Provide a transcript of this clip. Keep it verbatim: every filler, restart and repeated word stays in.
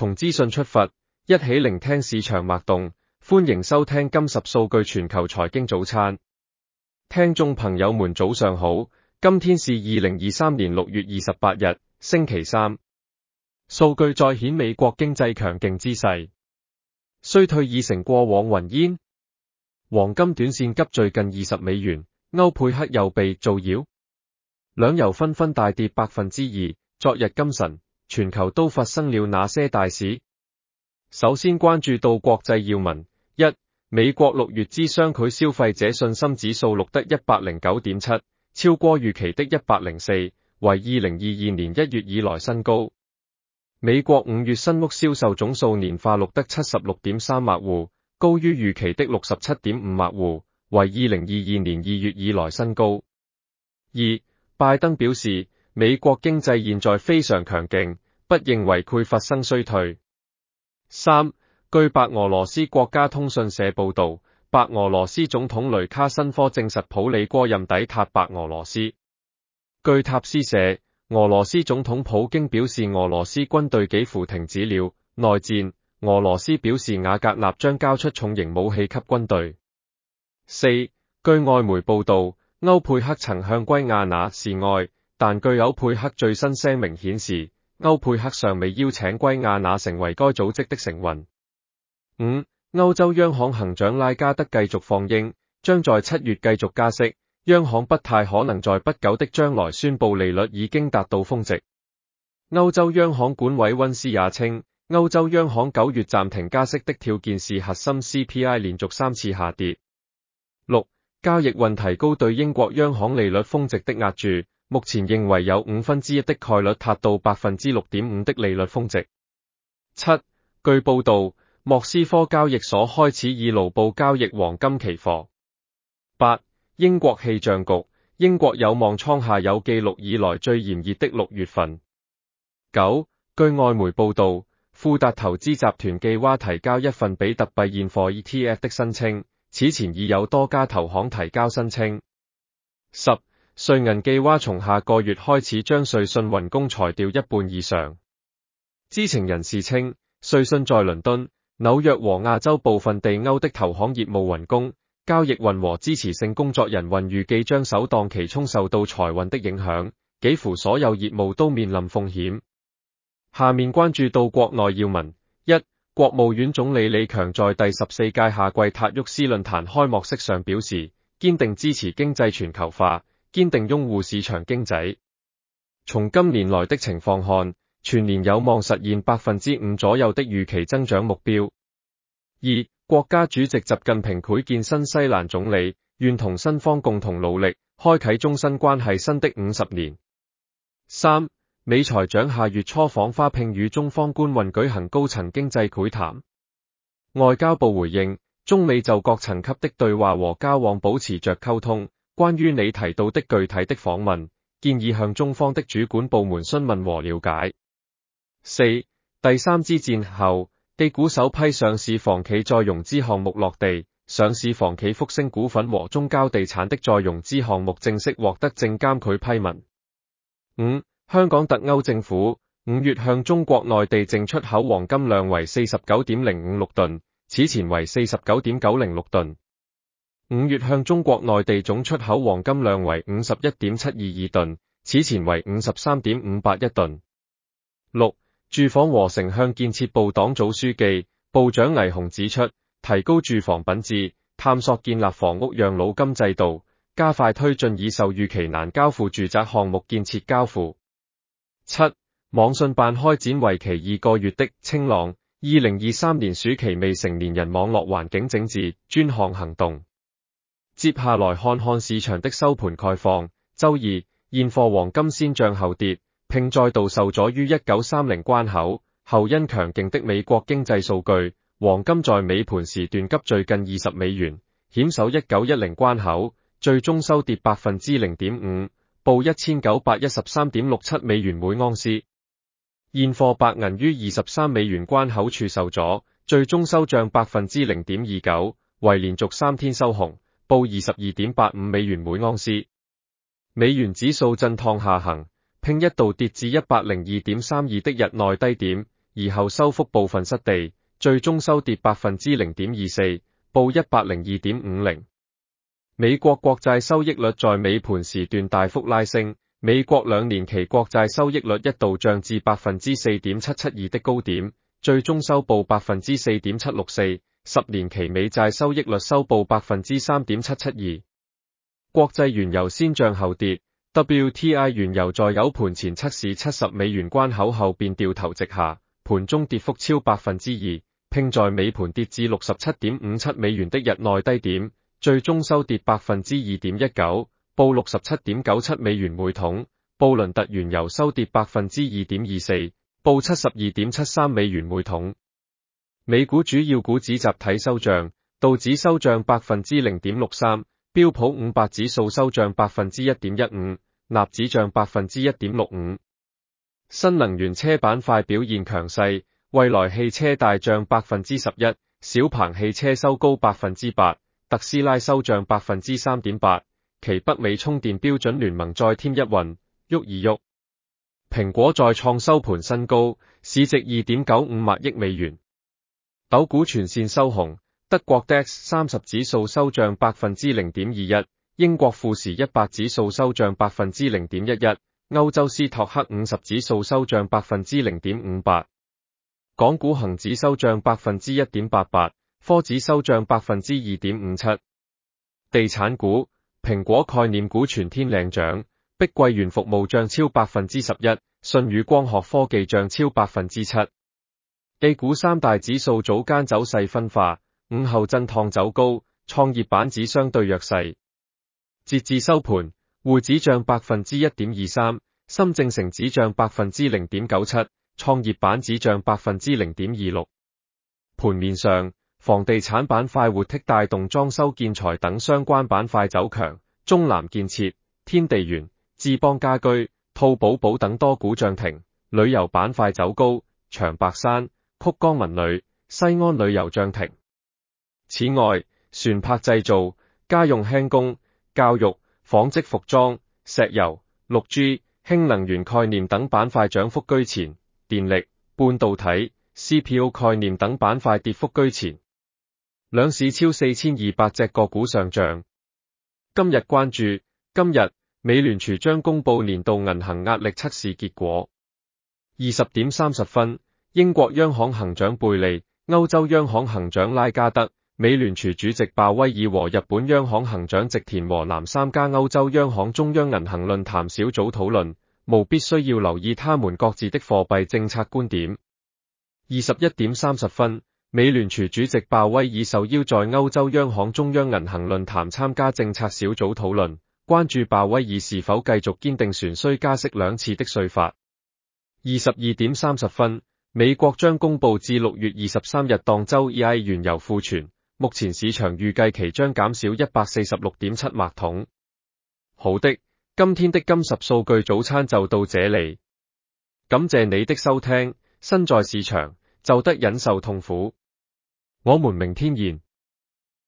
從資訊出發，一起聆聽市場脈動。歡迎收聽金十數據全球財經早餐。聽眾朋友們早上好，今天是二零二三年六月二十八日，星期三。數據再顯美國經濟強勁之勢，衰退已成過往雲煙。黃金短線急墜近二十美元，歐佩克又被造謠，兩油紛紛大跌百分之二。昨日今晨，全球都發生了哪些大事？首先關注到國際要聞。一、美國六月之商許消費者信心指數錄得一百零九點七，超過預期的一百零四，為二零二二年一月以來新高。美國五月新屋銷售總數年化錄得七十六點三萬戶，高於預期的六十七點五萬戶，為二零二二年二月以來新高。二、拜登表示，美國經濟現在非常強勁，不認為會發生衰退。三、據白俄羅斯國家通訊社報道，白俄羅斯總統雷卡申科證實普里戈任抵達白俄羅斯。據塔斯社，俄羅斯總統普京表示俄羅斯軍隊幾乎停止了內戰。俄羅斯表示瓦格納將交出重型武器給軍隊。四、據外媒報道，歐佩克曾向圭亞那示愛，但據歐佩克最新聲明顯示，歐佩克尚未邀請圭亞那成為該組織的成員。五、歐洲央行行長拉加德繼續放鷹，將在七月繼續加息，央行不太可能在不久的將來宣布利率已經達到峰值。歐洲央行管委溫斯也稱，歐洲央行九月暫停加息的條件是核心 C P I 連續三次下跌。六、交易運提高對英國央行利率峰值的押注，目前認為有五分之一的概率達到百分之六點五的利率峰值。七、據報道，莫斯科交易所開始以盧布交易黃金期貨。八、英國氣象局，英國有望創下有記錄以來最炎熱的六月份。九、據外媒報道，富達投資集團計劃提交一份比特幣現貨 E T F 的申請，此前已有多家投行提交申請。十、瑞銀計劃從下個月開始將瑞信雲工裁掉一半以上。知情人士稱，瑞信在倫敦、紐約和亞洲部分地歐的投行業務雲工、交易雲和支持性工作人雲預計將首當其衝受到財運的影響，幾乎所有業務都面臨風險。下面關注到國內要聞。一、國務院總理李強在第十四屆夏季達沃斯論壇開幕式上表示，堅定支持經濟全球化，堅定擁護市場經濟。從今年來的情況看，全年有望實現百分之五左右的預期增長目標。二、國家主席習近平會見新西蘭總理，願同新方共同努力，開啟中新關係新的五十年。三、美財長下月初訪花聘與中方官運舉行高層經濟會談。外交部回應，中美就各層級的對話和交往保持着溝通。關於你提到的具體的訪問，建議向中方的主管部門詢問和了解。四、第三支箭後，A 股首批上市房企再融資項目落地，上市房企復星股份和中交地產的再融資項目正式獲得證監會批文。五、香港特區政府五月向中國內地淨出口黃金量為四十九點零五六噸，此前為四十九點九零六噸。五月向中國內地總出口黃金量為五十一點七二二噸，此前為五十三點五八一噸。六、住房和城鄉建設部黨組書記、部長倪虹指出，提高住房品質，探索建立房屋養老金制度，加快推進已售預期難交付住宅項目建設交付。七、網信辦開展為期二個月的清朗二零二三年暑期未成年人網絡環境整治專項行動。接下來看看市場的收盤概況。周二，現貨黃金先漲後跌，並再度受阻於一九三零關口，後因強勁的美國經濟數據，黃金在尾盤時段急墜近二十美元，險守一九一零關口，最終收跌百分之零點五，報一千九百一十三點六七美元每盎司。現貨白銀於二十三美元關口處受阻，最終收漲百分之零點二九，為連續三天收紅，報二十二點八五美元每盎司。美元指數震盪下行，並一度跌至一百零二點三二的日內低點， 而後收復部分失地，最終收跌百分之零點二四，報一百零二點五零。美國國債收益率在尾盤時段大幅拉升，美國兩年期國債收益率一度漲至百分之四點七七二的高點，最終收報百分之四點七六四。十年期美債收益率收報百分之三點七七二。國際原油先漲後跌 ，W T I 原油在有盤前測試七十美元關口後便掉頭直下，盤中跌幅超百分之二，並在尾盤跌至六十七點五七美元的日內低點，最終收跌百分之二點一九，報六十七點九七美元每桶。布倫特原油收跌百分之二點二四，報七十二點七三美元每桶。美股主要股指集體收漲，道指收漲百分之零點六三，標普五百指數收漲百分之一點一五，納指漲百分之一點六五。新能源車板塊表現強勢，蔚來汽車大漲百分之十一，小鵬汽車收高百分之八，特斯拉收漲百分之三點八，其北美充電標準聯盟再添一運，喐而喐。蘋果再創收盤新高，市值二點九五萬億美元。斗股全線收紅，德國 D A X 三十指數收漲百分之零點二一，英國富時一百指數收漲百分之零點一一，歐洲斯托克五十指數收漲百分之零點五八，港股恒指收漲百分之一點八八，科指收漲百分之二點五七。地產股，蘋果概念股全天領漲，碧桂園服務漲超百分之十一，舜宇光學科技漲超百分之七。A 股三大指數早間走勢分化，午後震盪走高，創業板指相對弱勢。截至收盤，滬指漲百分之一點二三，深證成指漲百分之零點九七，創業板指漲百分之零點二六。盤面上，房地產板塊活剔帶動裝修建材等相關板塊走強，中南建設、天地源、智邦家居、兔寶寶等多股漲停。旅遊板塊走高，長白山、曲江文旅、西安旅遊漲停。此外，船舶製造、家用輕工、教育、紡織服裝、石油、六 G、氫能源概念等板塊漲幅居前，電力、半導體、C P O 概念等板塊跌幅居前。兩市超四千二百隻個股上漲。今日關注，今日美聯儲將公布年度銀行壓力測試結果。二十點三十分。英國央行行長貝利、歐洲央行行長拉加德、美聯儲主席鮑威爾和日本央行行長植田和男三家歐洲央行中央銀行論壇小組討論，務必需要留意他們各自的貨幣政策觀點。二十一點三十分，美聯儲主席鮑威爾受邀在歐洲央行中央銀行論壇參加政策小組討論，關注鮑威爾是否繼續堅定旋需加息兩次的說法。二十二點三十分。美國將公布至六月二十三日當周 E I 原油庫存，目前市場預計其將減少一百四十六點七萬桶。好的，今天的金十數據早餐就到這裡，感謝你的收聽。身在市場就得忍受痛苦，我們明天見。